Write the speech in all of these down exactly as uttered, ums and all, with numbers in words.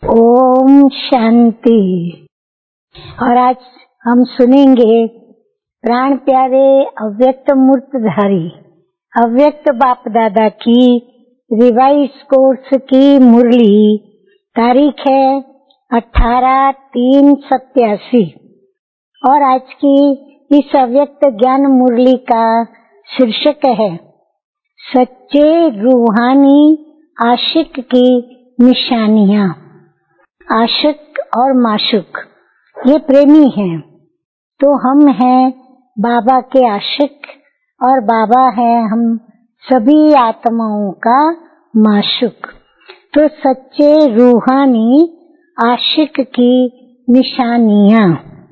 ओम शांति। और आज हम सुनेंगे प्राण प्यारे अव्यक्त मूर्तधारी अव्यक्त बाप दादा की रिवाइज कोर्स की मुरली। तारीख है अठारह तीन सत्यासी और आज की इस अव्यक्त ज्ञान मुरली का शीर्षक है सच्चे रूहानी आशिक की निशानियां। आशिक और माशुक ये प्रेमी हैं, तो हम हैं बाबा के आशिक और बाबा है हम सभी आत्माओं का माशुक। तो सच्चे रूहानी आशिक की निशानियां।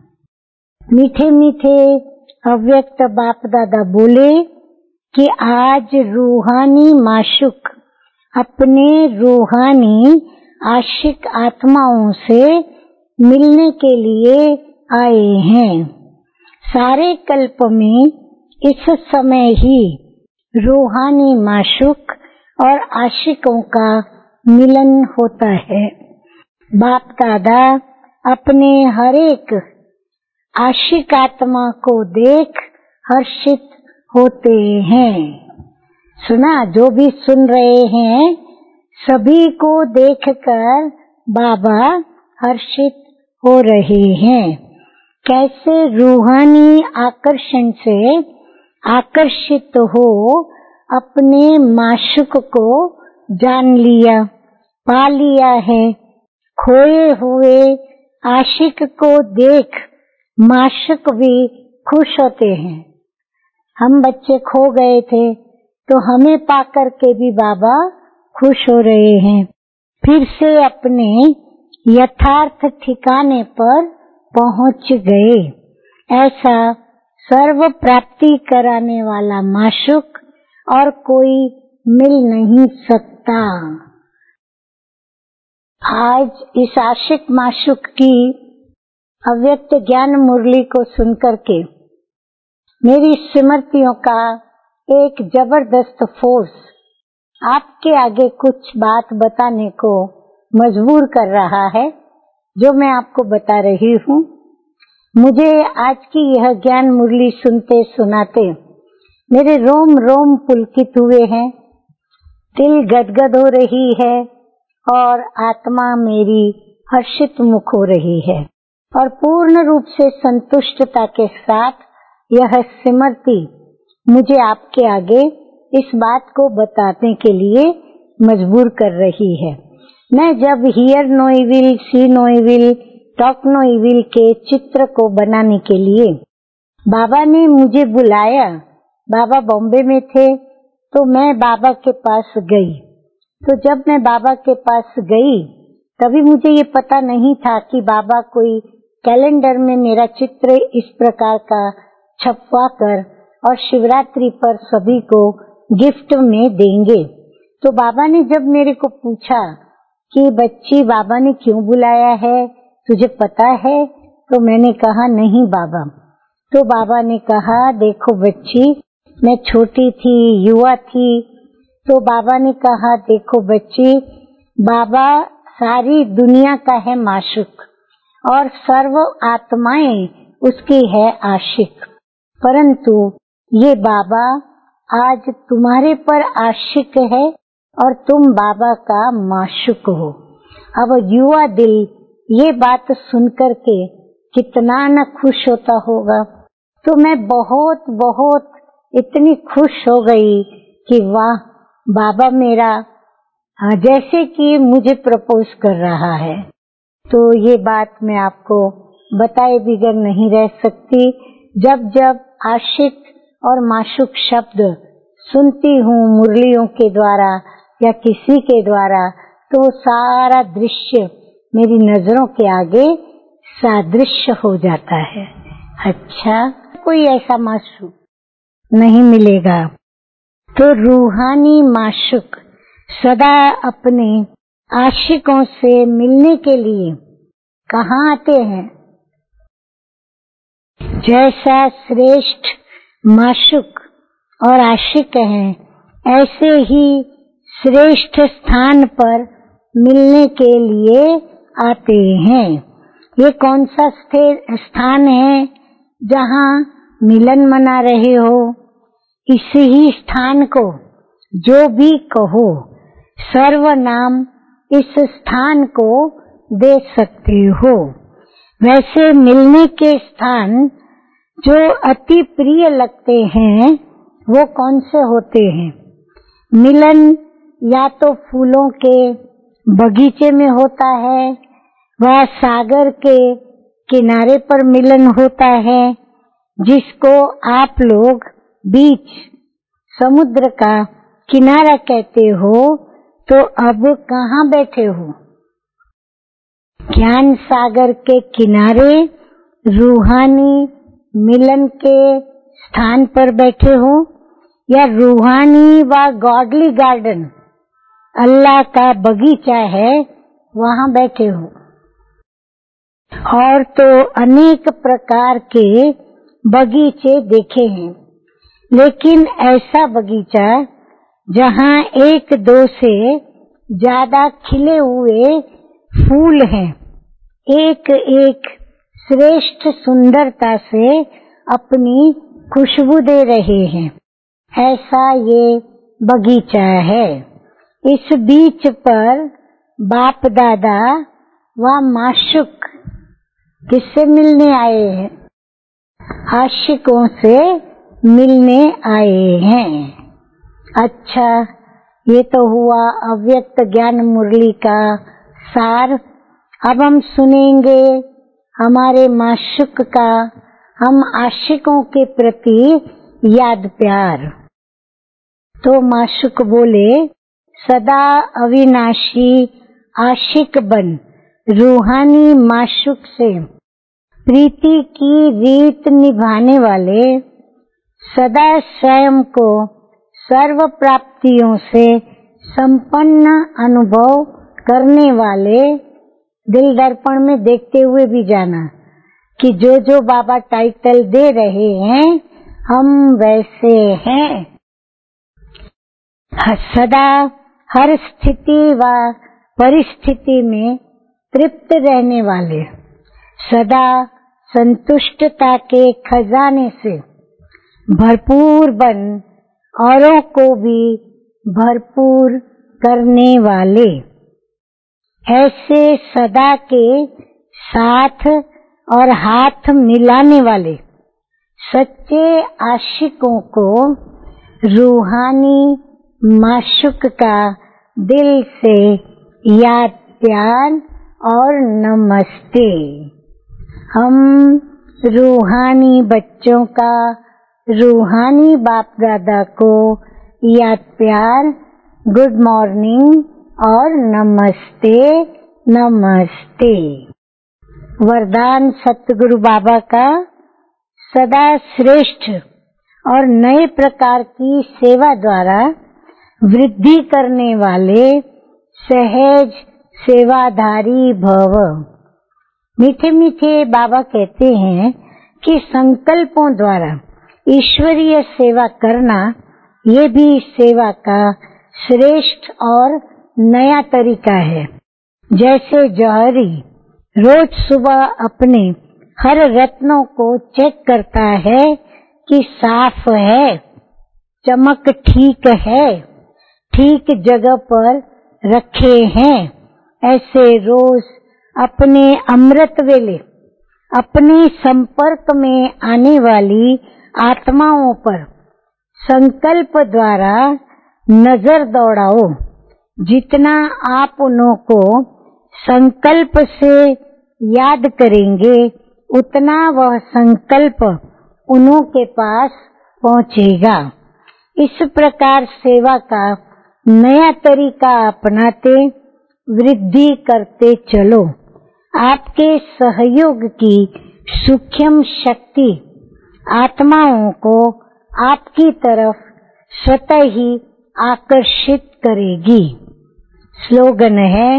मीठे मीठे अव्यक्त बाप दादा बोले कि आज रूहानी माशुक अपने रूहानी आशिक आत्माओं से मिलने के लिए आए हैं। सारे कल्प में इस समय ही रूहानी माशुक और आशिकों का मिलन होता है। बाप दादा अपने हर एक आशिक आत्मा को देख हर्षित होते हैं। सुना? जो भी सुन रहे हैं सभी को देखकर बाबा हर्षित हो रहे हैं। कैसे रूहानी आकर्षण से आकर्षित हो अपने माशुक को जान लिया, पा लिया है। खोए हुए आशिक को देख माशुक भी खुश होते हैं। हम बच्चे खो गए थे तो हमें पाकर के भी बाबा खुश हो रहे हैं। फिर से अपने यथार्थ ठिकाने पर पहुंच गए। ऐसा सर्व प्राप्ति कराने वाला माशुक और कोई मिल नहीं सकता। आज इस आशिक माशुक की अव्यक्त ज्ञान मुरली को सुनकर के मेरी स्मृतियों का एक जबरदस्त फोर्स आपके आगे कुछ बात बताने को मजबूर कर रहा है, जो मैं आपको बता रही हूँ। मुझे आज की यह ज्ञान मुरली सुनते सुनाते मेरे रोम रोम पुलकित हुए हैं, दिल गदगद हो रही है और आत्मा मेरी हर्षित मुख हो रही है और पूर्ण रूप से संतुष्टता के साथ यह स्मृति मुझे आपके आगे इस बात को बताने के लिए मजबूर कर रही है। मैं जब hear no evil, see no evil, talk no evil के चित्र को बनाने के लिए बाबा ने मुझे बुलाया, बाबा बॉम्बे में थे, तो मैं बाबा के पास गई। तो जब मैं बाबा के पास गई तभी मुझे ये पता नहीं था कि बाबा कोई कैलेंडर में मेरा चित्र इस प्रकार का छपवा कर और शिवरात्रि पर सभी को गिफ्ट में देंगे। तो बाबा ने जब मेरे को पूछा कि बच्ची बाबा ने क्यों बुलाया है, तुझे पता है? तो मैंने कहा नहीं बाबा। तो बाबा ने कहा देखो बच्ची, मैं छोटी थी, युवा थी। तो बाबा ने कहा देखो बच्ची, बाबा सारी दुनिया का है माशुक और सर्व आत्माएं उसकी है आशिक, परंतु ये बाबा आज तुम्हारे पर आशिक है और तुम बाबा का माशुक हो। अब युवा दिल ये बात सुनकर के कितना न खुश होता होगा। तो मैं बहुत बहुत इतनी खुश हो गई कि वाह, बाबा मेरा जैसे कि मुझे प्रपोज कर रहा है। तो ये बात मैं आपको बताए बिगर नहीं रह सकती। जब जब आशिक और माशुक शब्द सुनती हूँ मुरलियों के द्वारा या किसी के द्वारा, तो सारा दृश्य मेरी नजरों के आगे सादृश्य हो जाता है। अच्छा, कोई ऐसा माशुक नहीं मिलेगा। तो रूहानी माशुक सदा अपने आशिकों से मिलने के लिए कहाँ आते हैं? जैसा श्रेष्ठ माशुक और आशिक हैं, ऐसे ही श्रेष्ठ स्थान पर मिलने के लिए आते हैं। ये कौन सा स्थान है जहाँ मिलन मना रहे हो? इस ही स्थान को जो भी कहो सर्वनाम इस स्थान को दे सकते हो। वैसे मिलने के स्थान जो अति प्रिय लगते हैं वो कौन से होते हैं? मिलन या तो फूलों के बगीचे में होता है, वह सागर के किनारे पर मिलन होता है जिसको आप लोग बीच समुद्र का किनारा कहते हो। तो अब कहाँ बैठे हो? ज्ञान सागर के किनारे रूहानी मिलन के स्थान पर बैठे हो या रूहानी व गॉडली गार्डन अल्लाह का बगीचा है वहाँ बैठे हो। और तो अनेक प्रकार के बगीचे देखे हैं, लेकिन ऐसा बगीचा जहाँ एक दो से ज्यादा खिले हुए फूल हैं, एक एक श्रेष्ठ सुंदरता से अपनी खुशबू दे रहे हैं, ऐसा ये बगीचा है। इस बीच पर बाप दादा व माशुक किससे मिलने आए हैं? आशिकों से मिलने आए हैं। अच्छा, ये तो हुआ अव्यक्त ज्ञान मुरली का सार। अब हम सुनेंगे हमारे माशुक का हम आशिकों के प्रति याद प्यार। तो माशुक बोले, सदा अविनाशी आशिक बन रूहानी माशुक से प्रीति की रीत निभाने वाले, सदा स्वयं को सर्व प्राप्तियों से संपन्न अनुभव करने वाले। दिल दर्पण में देखते हुए भी जाना कि जो जो बाबा टाइटल दे रहे हैं हम वैसे हैं। सदा हर स्थिति व परिस्थिति में तृप्त रहने वाले, सदा संतुष्टता के खजाने से भरपूर बन औरों को भी भरपूर करने वाले, ऐसे सदा के साथ और हाथ मिलाने वाले सच्चे आशिकों को रूहानी माशुक का दिल से याद प्यार और नमस्ते। हम रूहानी बच्चों का रूहानी बाप दादा को याद प्यार, गुड मॉर्निंग और नमस्ते नमस्ते। वरदान सतगुरु बाबा का सदा श्रेष्ठ और नए प्रकार की सेवा द्वारा वृद्धि करने वाले सहज सेवाधारी भव। मीठे मीठे बाबा कहते हैं कि संकल्पों द्वारा ईश्वरीय सेवा करना ये भी सेवा का श्रेष्ठ और नया तरीका है। जैसे जौहरी रोज सुबह अपने हर रत्नों को चेक करता है कि साफ है, चमक ठीक है, ठीक जगह पर रखे हैं, ऐसे रोज अपने अमृत वेले अपने संपर्क में आने वाली आत्माओं पर संकल्प द्वारा नजर दौड़ाओ। जितना आप उन्हों को संकल्प से याद करेंगे उतना वह संकल्प उन्हों के पास पहुंचेगा। इस प्रकार सेवा का नया तरीका अपनाते वृद्धि करते चलो। आपके सहयोग की सूक्ष्म शक्ति आत्माओं को आपकी तरफ स्वतः ही आकर्षित करेगी। स्लोगन है,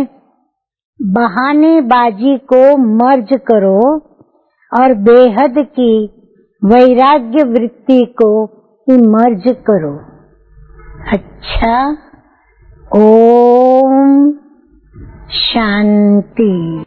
बहानेबाजी को मर्ज करो और बेहद की वैराग्य वृत्ति को इमर्ज करो। अच्छा, ओम शांति।